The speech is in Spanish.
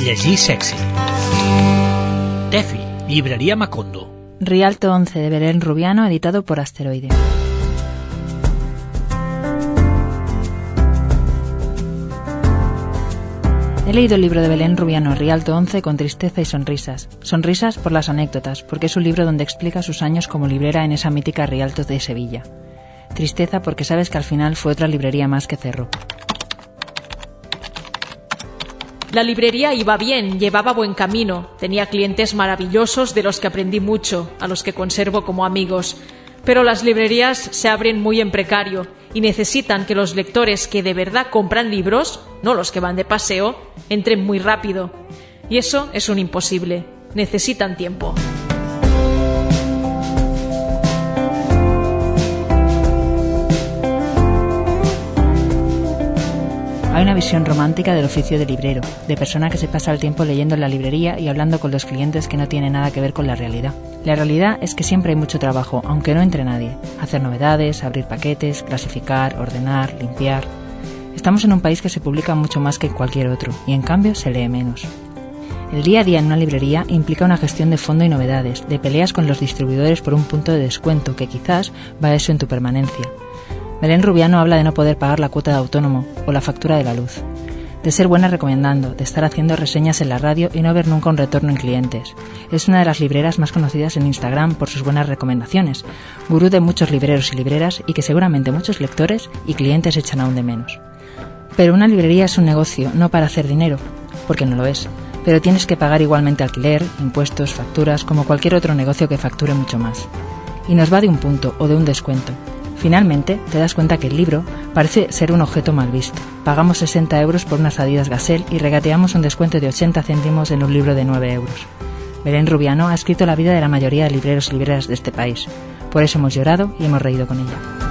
llegir sexy. Tefi, llibreria Macondo. Rialto 11 de Belén Rubiano, editado por Asteroide. He leído el libro de Belén Rubiano, Rialto 11, con tristeza y sonrisas. Sonrisas por las anécdotas, porque es un libro donde explica sus años como librera en esa mítica Rialto de Sevilla. Tristeza porque sabes que al final fue otra librería más que cerró. La librería iba bien, llevaba buen camino, tenía clientes maravillosos de los que aprendí mucho, a los que conservo como amigos. Pero las librerías se abren muy en precario y necesitan que los lectores que de verdad compran libros, no los que van de paseo, entren muy rápido. Y eso es un imposible. Necesitan tiempo. Hay una visión romántica del oficio de librero, de persona que se pasa el tiempo leyendo en la librería y hablando con los clientes que no tiene nada que ver con la realidad. La realidad es que siempre hay mucho trabajo, aunque no entre nadie. Hacer novedades, abrir paquetes, clasificar, ordenar, limpiar. Estamos en un país que se publica mucho más que en cualquier otro, y en cambio se lee menos. El día a día en una librería implica una gestión de fondo y novedades, de peleas con los distribuidores por un punto de descuento que quizás va a eso en tu permanencia. Belén Rubiano habla de no poder pagar la cuota de autónomo o la factura de la luz, de ser buena recomendando, de estar haciendo reseñas en la radio y no ver nunca un retorno en clientes. Es una de las libreras más conocidas en Instagram por sus buenas recomendaciones, gurú de muchos libreros y libreras y que seguramente muchos lectores y clientes echan aún de menos. Pero una librería es un negocio, no para hacer dinero, porque no lo es, pero tienes que pagar igualmente alquiler, impuestos, facturas, como cualquier otro negocio que facture mucho más. Y nos va de un punto o de un descuento. Finalmente, te das cuenta que el libro parece ser un objeto mal visto. Pagamos 60 euros por unas Adidas Gazelle y regateamos un descuento de 80 céntimos en un libro de 9 euros. Belén Rubiano ha escrito la vida de la mayoría de libreros y libreras de este país. Por eso hemos llorado y hemos reído con ella.